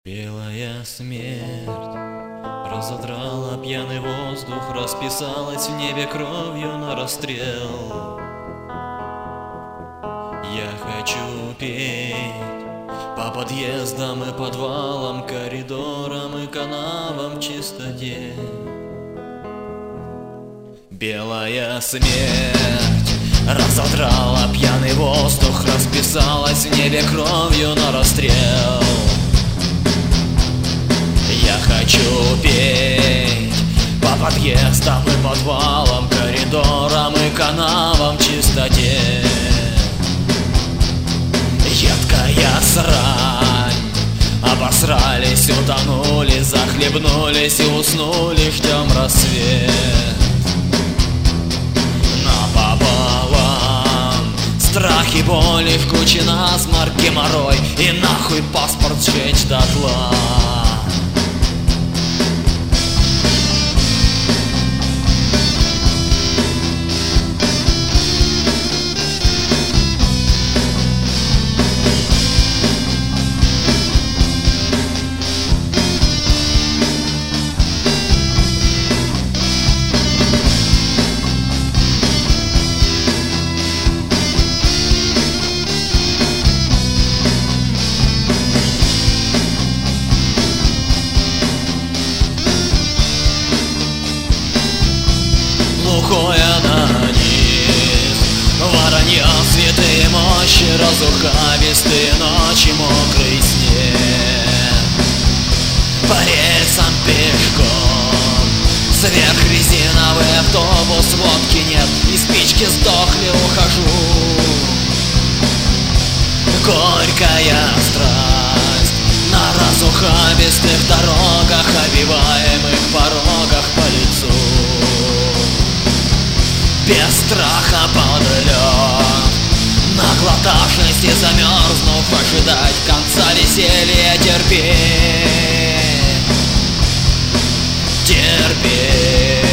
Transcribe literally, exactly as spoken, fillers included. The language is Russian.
Белая смерть разодрала пьяный воздух, расписалась в небе кровью на расстрел. Я хочу петь по подъездам и подвалам, коридорам и канавам в чистоте. Белая смерть разодрала пьяный воздух, расписалась в небе кровью на расстрел. Я хочу петь по подъездам и подвалам, коридорам и канавам в чистоте. Едкая срань, обосрались, утонули, захлебнулись и уснули, ждем рассвет. Напополам страх и боли, в куче насморк, геморрой, и нахуй паспорт сжечь дотла. Глухое на низ, воронье, святые мощи, разухабистые ночи, мокрый снег. По рельсам пешком, сверхрезиновый автобус, водки нет, и спички сдохли, ухожу. Горькая страсть на разухабистых дорогах, обиваемых порогах по лицу. Без страха под лед, наглотавшись и замерзнув, ожидать конца веселья, терпеть, терпеть.